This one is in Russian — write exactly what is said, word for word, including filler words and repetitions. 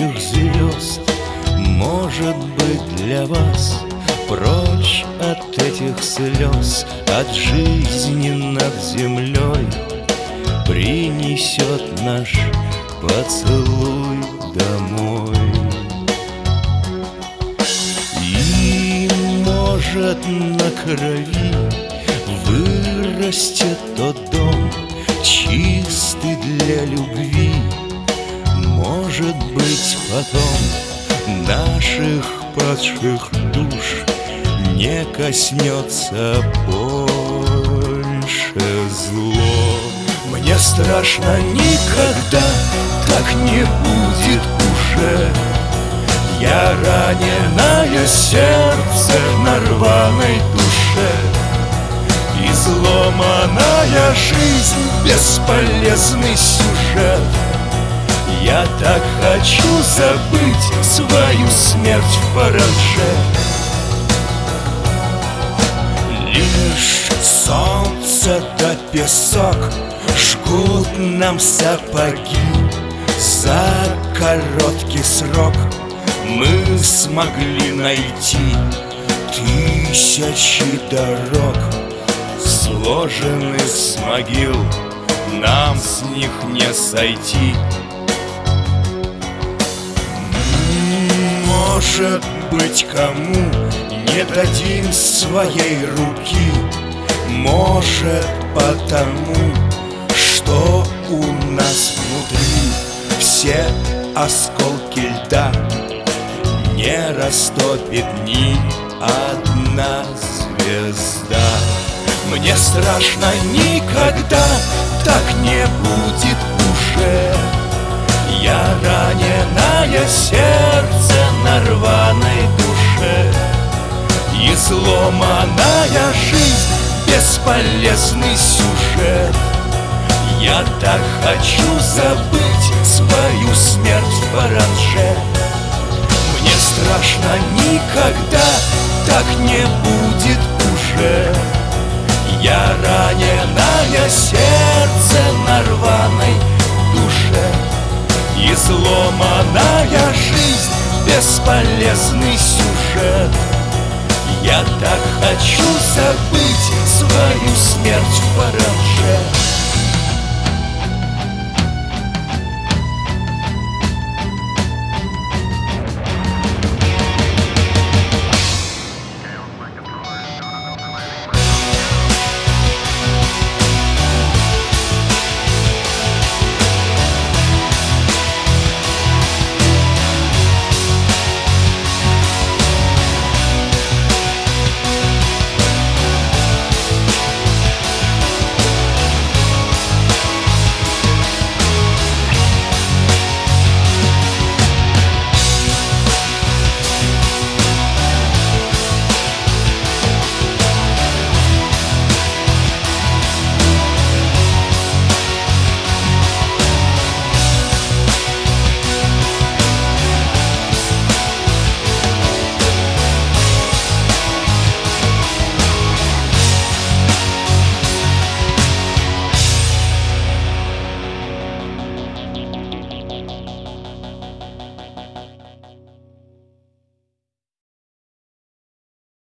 этих звезд, может быть, для вас. Прочь от этих слез, от жизни над землей принесет наш поцелуй домой. И, может, на крови вырастет тот дом, чистый для любви. Может быть, потом наших падших душ не коснется больше зло. Мне страшно, никогда так не будет уже. Я раненое сердце на рваной душе, изломанная жизнь, бесполезный сюжет. Я так хочу забыть свою смерть в паранже. Лишь солнце да песок жгут нам сапоги. За короткий срок мы смогли найти тысячи дорог, сложены с могил, нам с них не сойти. Может быть, кому не дадим своей руки. Может, потому, что у нас внутри все осколки льда не растопит ни одна звезда. Мне страшно, никогда так не будет уже. Я раненое сердце на рваной душе, изломанная жизнь, бесполезный сюжет. Я так хочу забыть свою смерть в паранже. Мне страшно, никогда так не будет уже. Я раненое сердце на рваной душе, изломанная жизнь, бесполезный сюжет. Я так хочу забыть свою смерть в паранже.